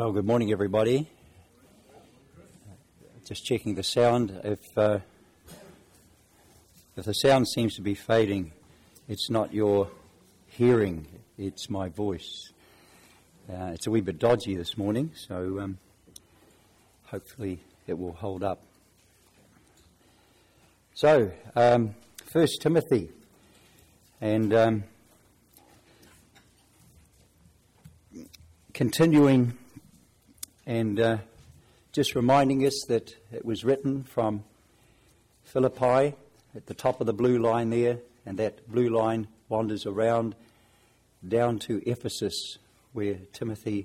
Well, good morning, everybody. Just checking the sound. If the sound seems to be fading, it's not your hearing, it's my voice. It's a wee bit dodgy this morning, so hopefully it will hold up. So, 1 Timothy, and continuing and just reminding us that it was written from Philippi at the top of the blue line there, and that blue line wanders around down to Ephesus, where Timothy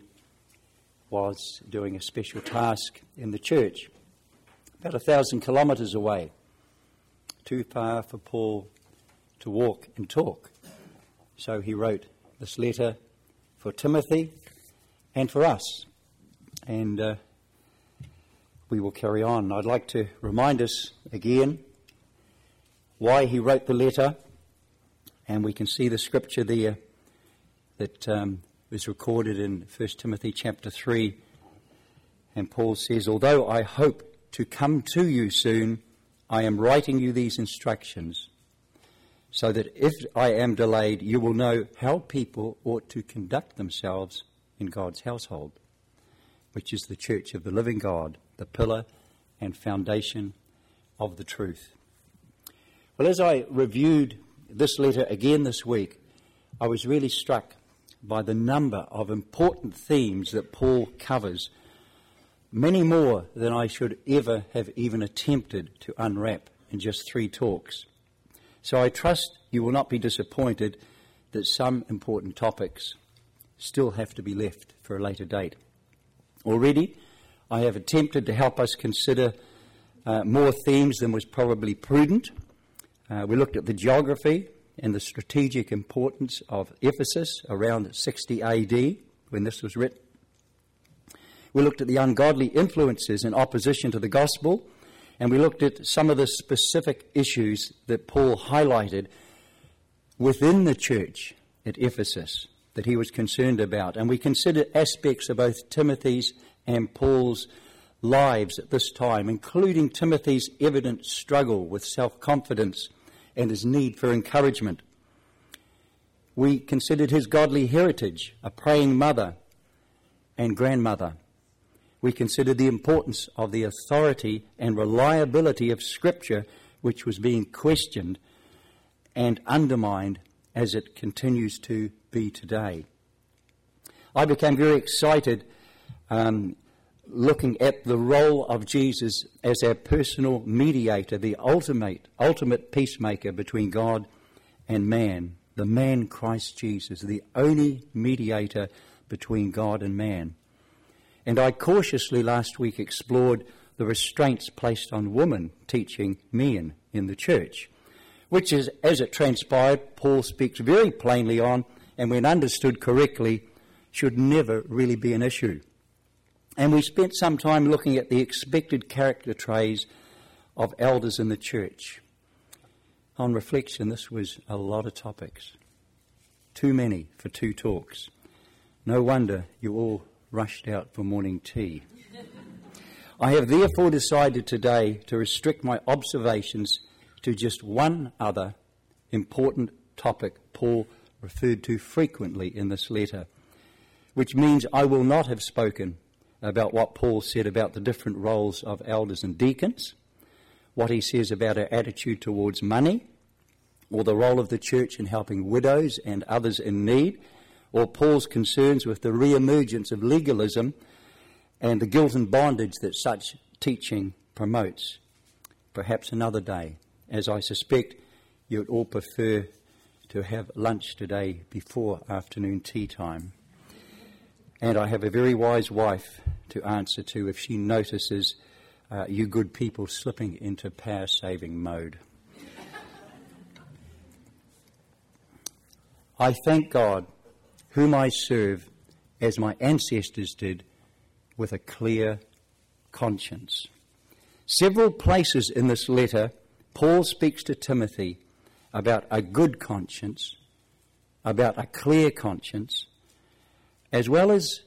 was doing a special task in the church, about 1,000 kilometres away, too far for Paul to walk and talk. So he wrote this letter for Timothy and for us. And we will carry on. I'd like to remind us again why he wrote the letter, and we can see the scripture there that is recorded in 1 Timothy chapter 3. And Paul says, "Although I hope to come to you soon, I am writing you these instructions, so that if I am delayed, you will know how people ought to conduct themselves in God's household, which is the church of the living God, the pillar and foundation of the truth." Well, as I reviewed this letter again this week, I was really struck by the number of important themes that Paul covers, many more than I should ever have even attempted to unwrap in just 3 talks. So I trust you will not be disappointed that some important topics still have to be left for a later date. Already, I have attempted to help us consider more themes than was probably prudent. We looked at the geography and the strategic importance of Ephesus around 60 AD, when this was written. We looked at the ungodly influences in opposition to the gospel, and we looked at some of the specific issues that Paul highlighted within the church at Ephesus that he was concerned about. And we considered aspects of both Timothy's and Paul's lives at this time, including Timothy's evident struggle with self-confidence and his need for encouragement. We considered his godly heritage, a praying mother and grandmother. We considered the importance of the authority and reliability of Scripture, which was being questioned and undermined as it continues to be today. I became very excited looking at the role of Jesus as our personal mediator, the ultimate peacemaker between God and man, the man Christ Jesus, the only mediator between God and man. And I cautiously last week explored the restraints placed on women teaching men in the church, which is, as it transpired, Paul speaks very plainly on, and when understood correctly, should never really be an issue. And we spent some time looking at the expected character traits of elders in the church. On reflection, this was a lot of topics. Too many for 2 talks. No wonder you all rushed out for morning tea. I have therefore decided today to restrict my observations to just one other important topic Paul referred to frequently in this letter, which means I will not have spoken about what Paul said about the different roles of elders and deacons, what he says about our attitude towards money, or the role of the church in helping widows and others in need, or Paul's concerns with the re-emergence of legalism and the guilt and bondage that such teaching promotes. Perhaps another day, as I suspect you would all prefer to have lunch today before afternoon tea time. And I have a very wise wife to answer to if she notices you good people slipping into power-saving mode. I thank God, whom I serve, as my ancestors did, with a clear conscience. Several places in this letter, Paul speaks to Timothy about a good conscience, about a clear conscience, as well as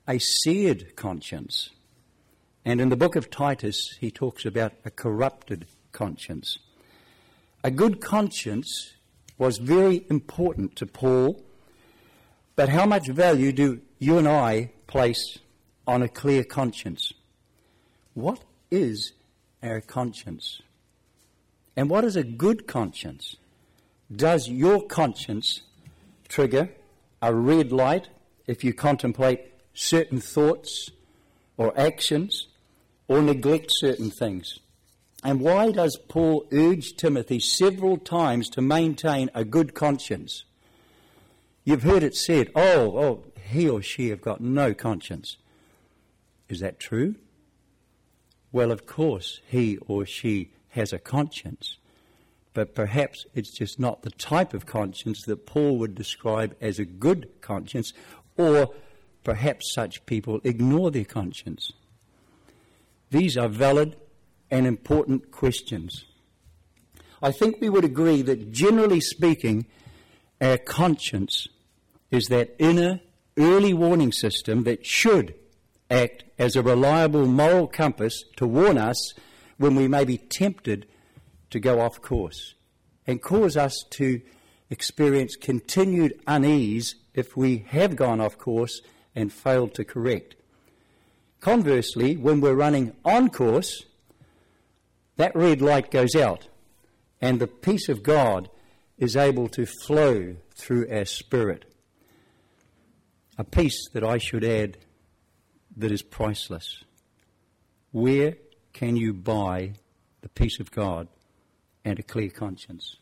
a seared conscience. And in the book of Titus, he talks about a corrupted conscience. A good conscience was very important to Paul, but how much value do you and I place on a clear conscience? What is our conscience? And what is a good conscience? Does your conscience trigger a red light if you contemplate certain thoughts or actions or neglect certain things? And why does Paul urge Timothy several times to maintain a good conscience? You've heard it said, oh, he or she have got no conscience. Is that true? Well, of course, he or she has a conscience, but perhaps it's just not the type of conscience that Paul would describe as a good conscience, or perhaps such people ignore their conscience. These are valid and important questions. I think we would agree that generally speaking, our conscience is that inner early warning system that should act as a reliable moral compass to warn us when we may be tempted to go off course and cause us to experience continued unease if we have gone off course and failed to correct. Conversely, when we're running on course, that red light goes out and the peace of God is able to flow through our spirit. A peace that I should add that is priceless. Where can you buy the peace of God and a clear conscience?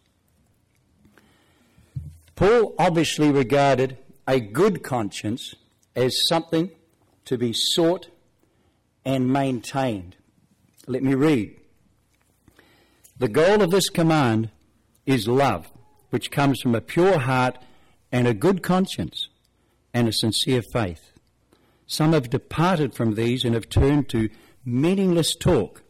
Paul obviously regarded a good conscience as something to be sought and maintained. Let me read. The goal of this command is love, which comes from a pure heart and a good conscience and a sincere faith. Some have departed from these and have turned to meaningless talk.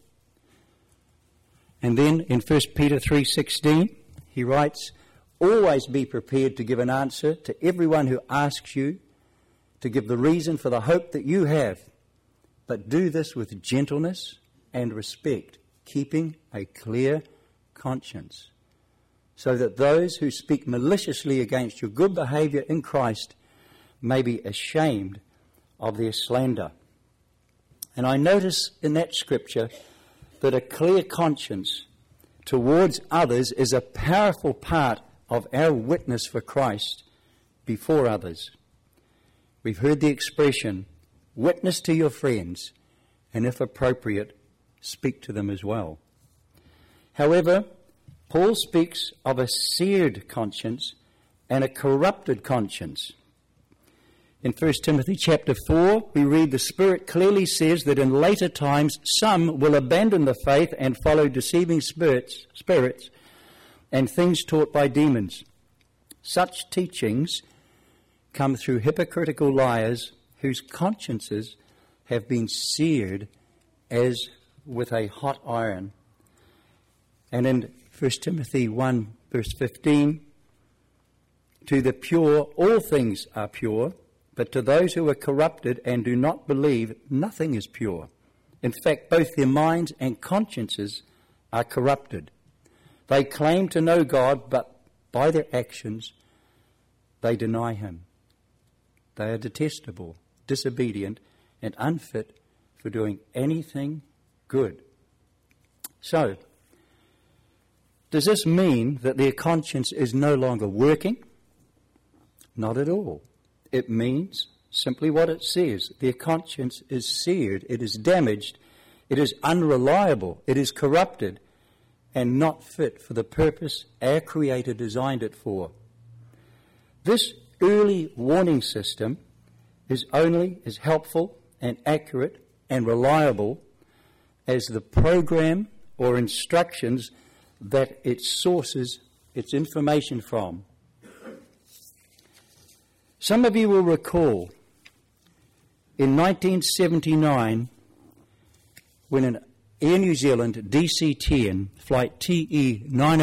And then in 1 Peter 3:16, he writes, always be prepared to give an answer to everyone who asks you to give the reason for the hope that you have, but do this with gentleness and respect, keeping a clear conscience, so that those who speak maliciously against your good behavior in Christ may be ashamed of their slander. And I notice in that scripture that a clear conscience towards others is a powerful part of our witness for Christ before others. We've heard the expression, witness to your friends, and if appropriate, speak to them as well. However, Paul speaks of a seared conscience and a corrupted conscience. In 1 Timothy chapter 4, we read the Spirit clearly says that in later times some will abandon the faith and follow deceiving spirits and things taught by demons. Such teachings come through hypocritical liars whose consciences have been seared as with a hot iron. And in 1 Timothy 1 verse 15, to the pure all things are pure, but to those who are corrupted and do not believe, nothing is pure. In fact, both their minds and consciences are corrupted. They claim to know God, but by their actions, they deny him. They are detestable, disobedient, and unfit for doing anything good. So, does this mean that their conscience is no longer working? Not at all. It means simply what it says. Their conscience is seared, it is damaged, it is unreliable, it is corrupted, and not fit for the purpose our Creator designed it for. This early warning system is only as helpful and accurate and reliable as the program or instructions that it sources its information from. Some of you will recall in 1979 when an Air New Zealand DC-10 flight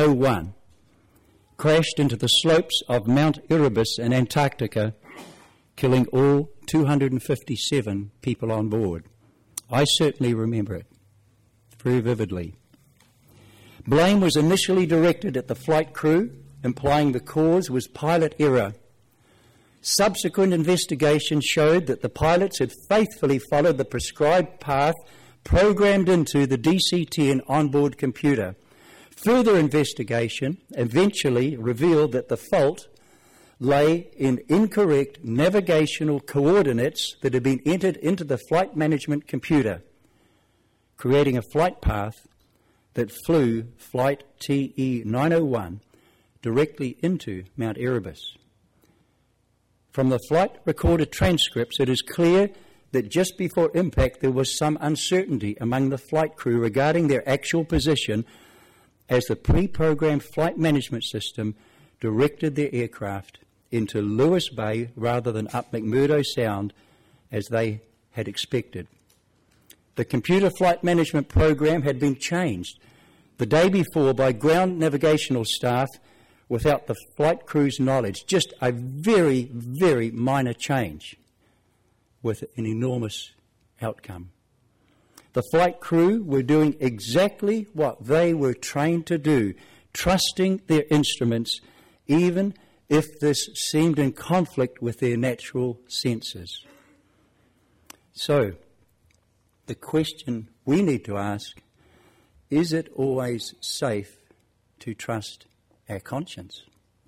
TE-901 crashed into the slopes of Mount Erebus in Antarctica killing all 257 people on board. I certainly remember it very vividly. Blame was initially directed at the flight crew, implying the cause was pilot error. Subsequent investigation showed that the pilots had faithfully followed the prescribed path programmed into the DC-10 onboard computer. Further investigation eventually revealed that the fault lay in incorrect navigational coordinates that had been entered into the flight management computer, creating a flight path that flew Flight TE-901 directly into Mount Erebus. From the flight recorded transcripts, it is clear that just before impact there was some uncertainty among the flight crew regarding their actual position as the pre-programmed flight management system directed their aircraft into Lewis Bay rather than up McMurdo Sound as they had expected. The computer flight management program had been changed the day before by ground navigational staff without the flight crew's knowledge. Just a very, very minor change with an enormous outcome. The flight crew were doing exactly what they were trained to do, trusting their instruments, even if this seemed in conflict with their natural senses. So, the question we need to ask, is it always safe to trust our conscience?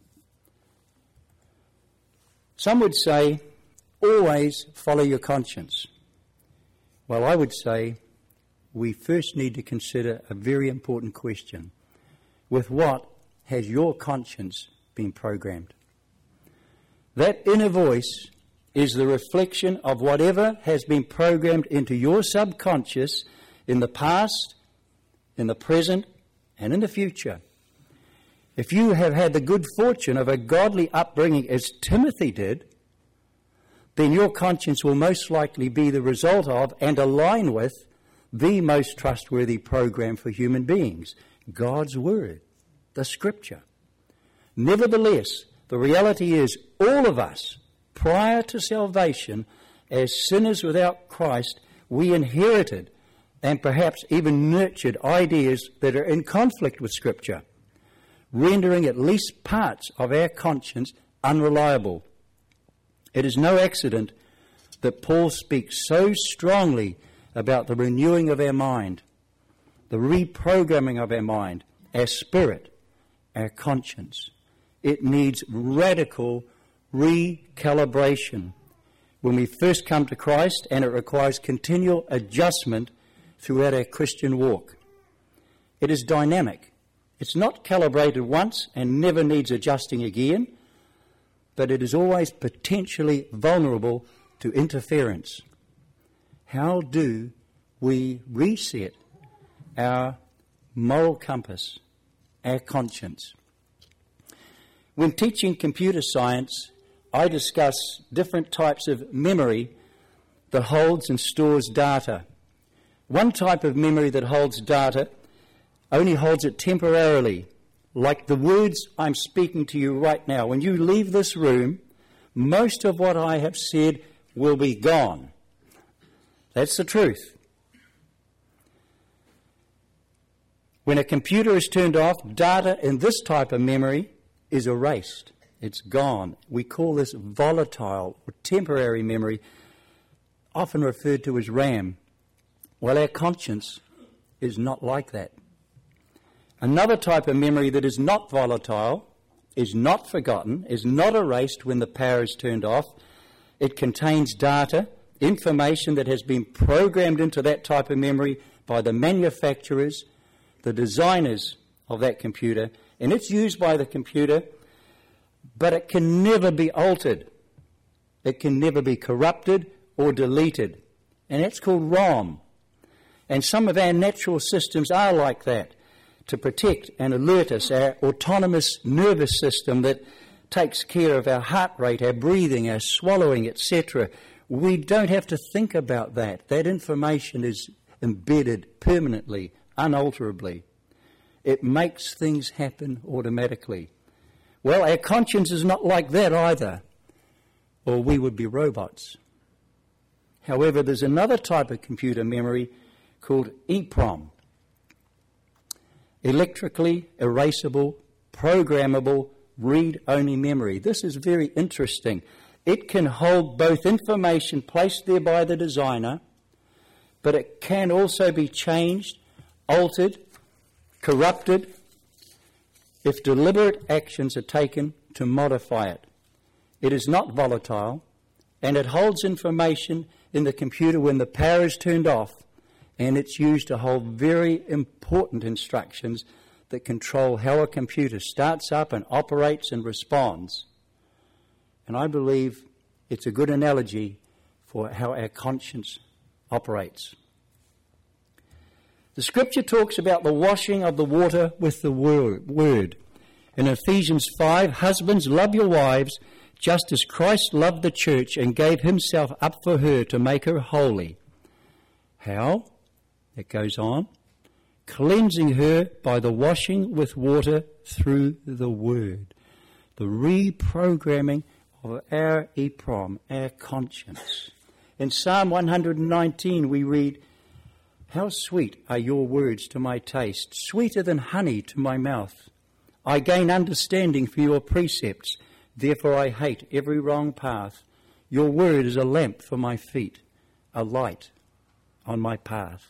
Some would say, always follow your conscience. Well, I would say we first need to consider a very important question. With what has your conscience been programmed? That inner voice is the reflection of whatever has been programmed into your subconscious in the past, in the present, and in the future. If you have had the good fortune of a godly upbringing as Timothy did, then your conscience will most likely be the result of and align with the most trustworthy program for human beings, God's Word, the Scripture. Nevertheless, the reality is all of us, prior to salvation, as sinners without Christ, we inherited and perhaps even nurtured ideas that are in conflict with Scripture, rendering at least parts of our conscience unreliable. It is no accident that Paul speaks so strongly about the renewing of our mind, the reprogramming of our mind, our spirit, our conscience. It needs radical recalibration when we first come to Christ, and it requires continual adjustment throughout our Christian walk. It is dynamic. It's not calibrated once and never needs adjusting again, but it is always potentially vulnerable to interference. How do we reset our moral compass, our conscience? When teaching computer science, I discuss different types of memory that holds and stores data. One type of memory that holds data only holds it temporarily, like the words I'm speaking to you right now. When you leave this room, most of what I have said will be gone. That's the truth. When a computer is turned off, data in this type of memory is erased. It's gone. We call this volatile or temporary memory, often referred to as RAM. Well, our conscience is not like that. Another type of memory that is not volatile, is not forgotten, is not erased when the power is turned off. It contains data, information that has been programmed into that type of memory by the manufacturers, the designers of that computer, and it's used by the computer, but it can never be altered. It can never be corrupted or deleted. And that's called ROM. And some of our natural systems are like that, to protect and alert us, our autonomous nervous system that takes care of our heart rate, our breathing, our swallowing, etc. We don't have to think about that. That information is embedded permanently, unalterably. It makes things happen automatically. Well, our conscience is not like that either. or we would be robots. However, there's another type of computer memory called EEPROM, electrically erasable, programmable, read-only memory. This is very interesting. It can hold both information placed there by the designer, but it can also be changed, altered, corrupted, if deliberate actions are taken to modify it. It is not volatile, and it holds information in the computer when the power is turned off, and it's used to hold very important instructions that control how a computer starts up and operates and responds. And I believe it's a good analogy for how our conscience operates. The scripture talks about the washing of the water with the word. In Ephesians 5, husbands, love your wives, just as Christ loved the church and gave himself up for her to make her holy. How? It goes on. Cleansing her by the washing with water through the word. The reprogramming of our EEPROM, our conscience. In Psalm 119 we read, how sweet are your words to my taste, sweeter than honey to my mouth. I gain understanding for your precepts, therefore I hate every wrong path. Your word is a lamp for my feet, a light on my path.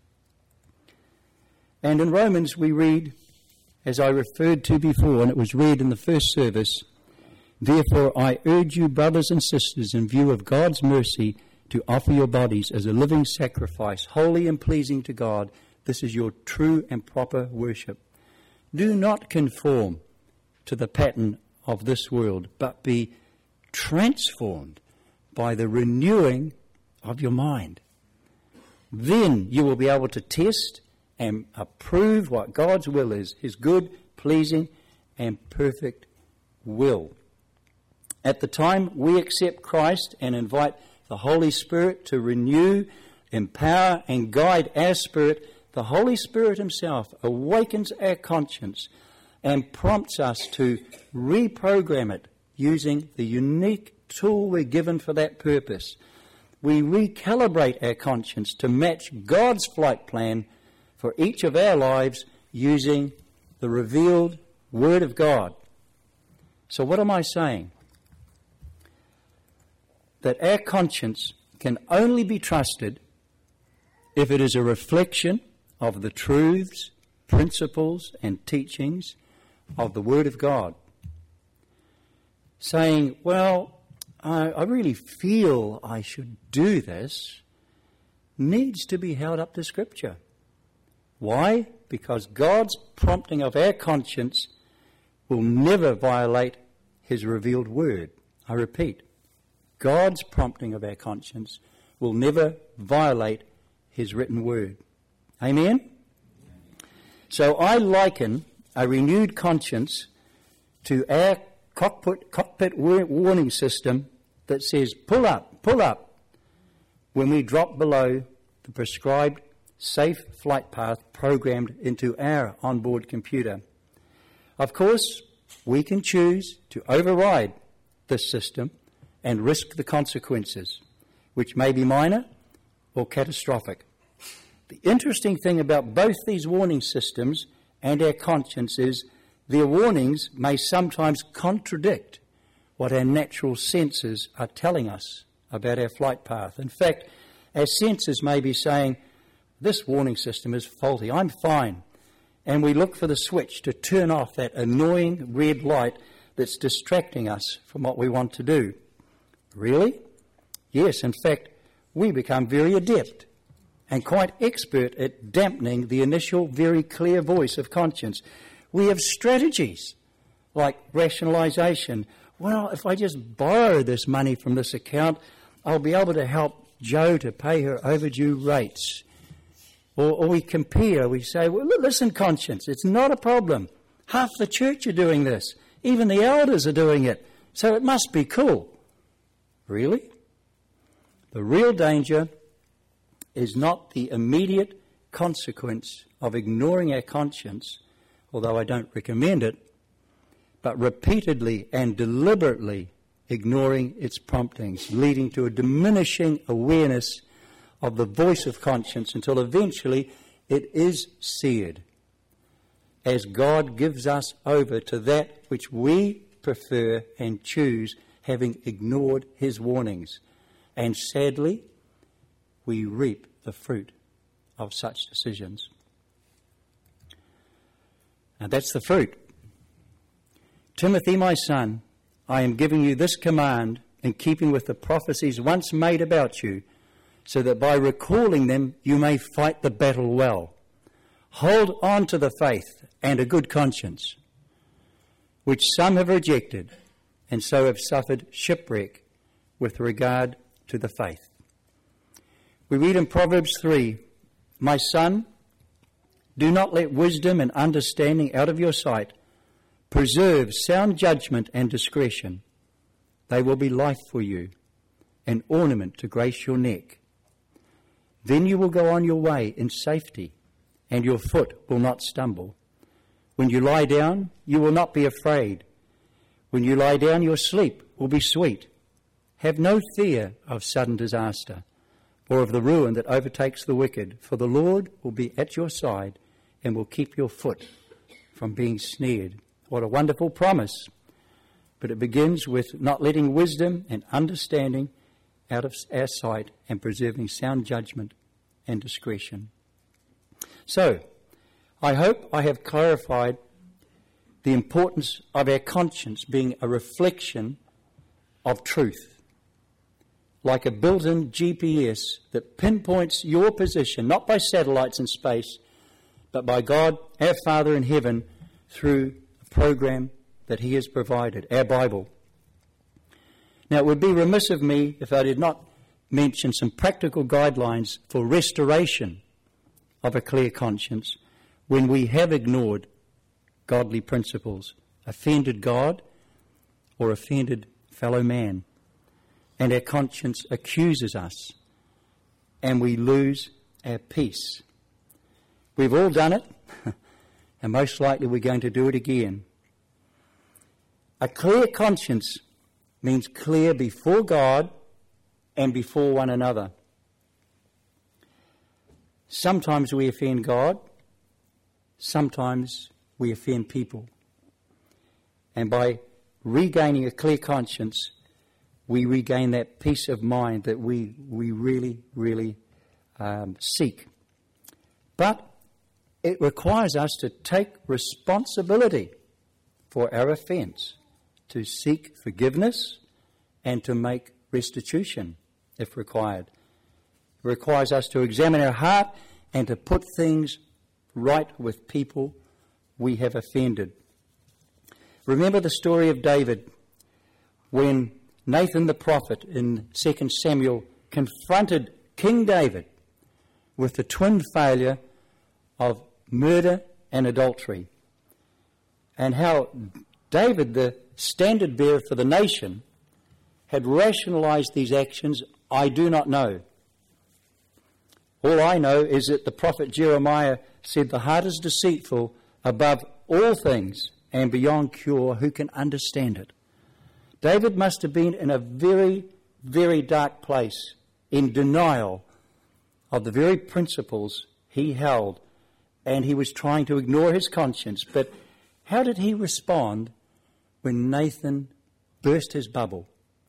And in Romans we read, as I referred to before, and it was read in the first service, therefore I urge you, brothers and sisters, in view of God's mercy, to offer your bodies as a living sacrifice, holy and pleasing to God. This is your true and proper worship. Do not conform to the pattern of this world, but be transformed by the renewing of your mind. Then you will be able to test and approve what God's will is, his good, pleasing, and perfect will. At the time we accept Christ and invite the Holy Spirit to renew, empower, and guide our spirit, the Holy Spirit himself awakens our conscience and prompts us to reprogram it using the unique tool we're given for that purpose. We recalibrate our conscience to match God's flight plan for each of our lives using the revealed Word of God. So what am I saying? That our conscience can only be trusted if it is a reflection of the truths, principles, and teachings of the Word of God. Saying, well, I really feel I should do this, needs to be held up to Scripture. Why? Because God's prompting of our conscience will never violate his revealed Word. I repeat, God's prompting of our conscience will never violate his written Word. Amen? So I liken a renewed conscience to our cockpit warning system that says, pull up, when we drop below the prescribed safe flight path programmed into our onboard computer. Of course, we can choose to override this system and risk the consequences, which may be minor or catastrophic. The interesting thing about both these warning systems and our conscience is their warnings may sometimes contradict what our natural senses are telling us about our flight path. In fact, our senses may be saying, this warning system is faulty, I'm fine. And we look for the switch to turn off that annoying red light that's distracting us from what we want to do. Really? Yes, in fact, we become very adept and quite expert at dampening the initial very clear voice of conscience. We have strategies like rationalization. Well, if I just borrow this money from this account, I'll be able to help Jo to pay her overdue rates. Or we compare, we say, well, listen, conscience, it's not a problem. Half the church are doing this. Even the elders are doing it. So it must be cool. Really? The real danger is not the immediate consequence of ignoring our conscience, although I don't recommend it, but repeatedly and deliberately ignoring its promptings, leading to a diminishing awareness of the voice of conscience until eventually it is seared as God gives us over to that which we prefer and choose, having ignored his warnings. And sadly, we reap the fruit of such decisions. Now that's the fruit. Timothy, my son, I am giving you this command in keeping with the prophecies once made about you, so that by recalling them you may fight the battle well. Hold on to the faith and a good conscience, which some have rejected, and so have suffered shipwreck with regard to the faith. We read in Proverbs 3, my son, do not let wisdom and understanding out of your sight. Preserve sound judgment and discretion. They will be life for you, an ornament to grace your neck. Then you will go on your way in safety, and your foot will not stumble. When you lie down, you will not be afraid. When you lie down, your sleep will be sweet. Have no fear of sudden disaster or of the ruin that overtakes the wicked, for the Lord will be at your side and will keep your foot from being snared. What a wonderful promise. But it begins with not letting wisdom and understanding out of our sight and preserving sound judgment and discretion. So, I hope I have clarified the importance of our conscience being a reflection of truth, like a built-in GPS that pinpoints your position, not by satellites in space, but by God, our Father in heaven, through a program that he has provided, our Bible. Now, it would be remiss of me if I did not mention some practical guidelines for restoration of a clear conscience when we have ignored godly principles, offended God or offended fellow man, and our conscience accuses us and we lose our peace. We've all done it, and most likely we're going to do it again. A clear conscience means clear before God and before one another. Sometimes we offend God, sometimes we offend people. And by regaining a clear conscience, we regain that peace of mind that we really, really seek. But it requires us to take responsibility for our offence, to seek forgiveness and to make restitution if required. It requires us to examine our heart and to put things right with people we have offended. Remember the story of David when Nathan the prophet in 2 Samuel confronted King David with the twin failure of murder and adultery, and how David, the standard bearer for the nation, had rationalized these actions. I do not know. All I know is that the prophet Jeremiah said, the heart is deceitful above all things and beyond cure. Who can understand it? David must have been in a very, very dark place, in denial of the very principles he held, and he was trying to ignore his conscience. But how did he respond when Nathan burst his bubble?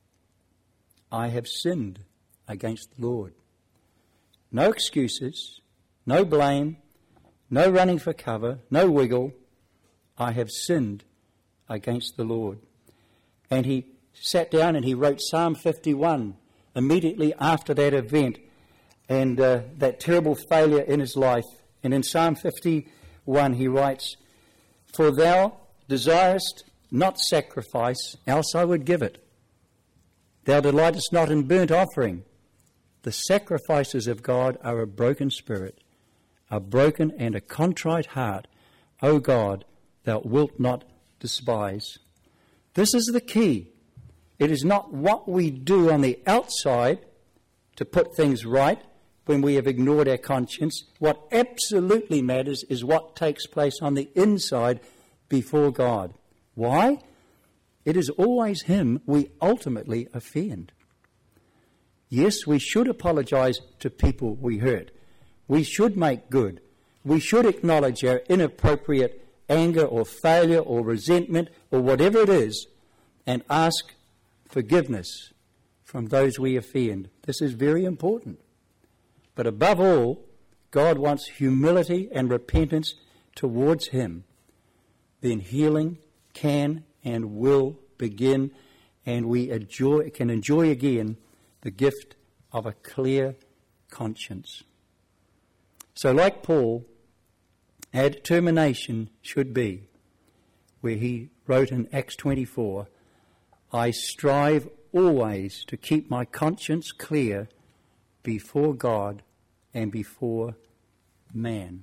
I have sinned against the Lord. No excuses, no blame, no running for cover, no wiggle. I have sinned against the Lord. And he sat down and he wrote Psalm 51 immediately after that event and that terrible failure in his life. And in Psalm 51 he writes, for thou desirest not sacrifice, else I would give it. Thou delightest not in burnt offering. The sacrifices of God are a broken spirit, a broken and a contrite heart. O God, thou wilt not despise. This is the key. It is not what we do on the outside to put things right when we have ignored our conscience. What absolutely matters is what takes place on the inside before God. Why? It is always him we ultimately offend. Yes, we should apologize to people we hurt. We should make good. We should acknowledge our inappropriate anger or failure or resentment or whatever it is and ask forgiveness from those we offend. This is very important. But above all, God wants humility and repentance towards him. Then healing can and will begin, and we can enjoy again the gift of a clear conscience. So like Paul, our determination should be, where he wrote in Acts 24, I strive always to keep my conscience clear before God and before man.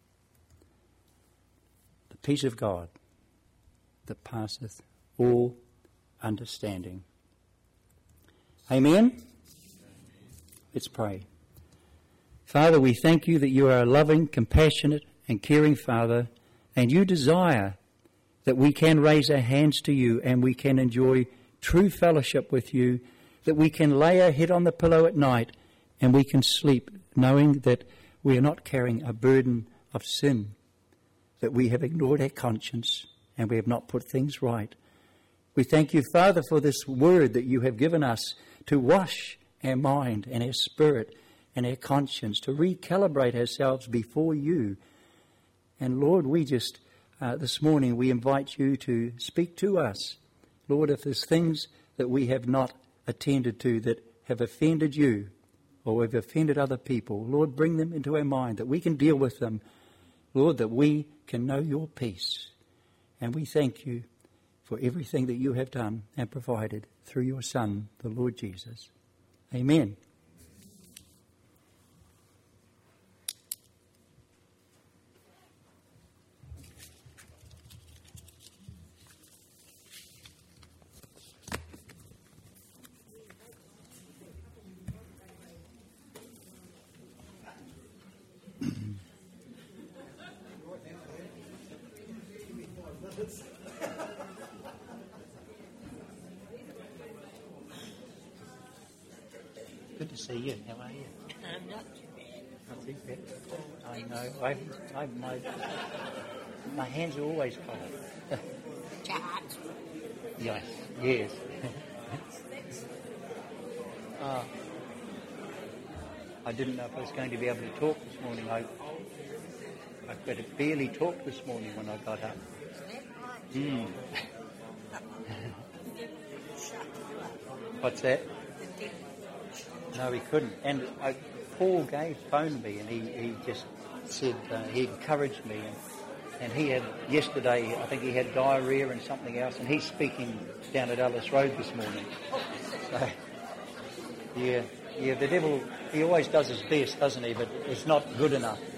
The peace of God that passeth all understanding. Amen? Let's pray. Father, we thank you that you are a loving, compassionate and caring Father, and you desire that we can raise our hands to you and we can enjoy true fellowship with you, that we can lay our head on the pillow at night and we can sleep knowing that we are not carrying a burden of sin, that we have ignored our conscience and we have not put things right. We thank you, Father, for this word that you have given us to wash our mind and our spirit and our conscience, to recalibrate ourselves before you. And Lord, we just, this morning, we invite you to speak to us. Lord, if there's things that we have not attended to that have offended you or have offended other people, Lord, bring them into our mind that we can deal with them. Lord, that we can know your peace. And we thank you for everything that you have done and provided through your Son, the Lord Jesus. Amen. Good to see you. How are you? I'm not too bad. Not too bad. I know. My hands are always cold. Chat. Yes. I didn't know if I was going to be able to talk this morning. I could barely talk this morning when I got up. What's that? No, he couldn't. And Paul phoned me and he just said, he encouraged me. And he had, yesterday, I think he had diarrhea and something else, and he's speaking down at Ellis Road this morning. So, yeah, the devil, he always does his best, doesn't he? But it's not good enough.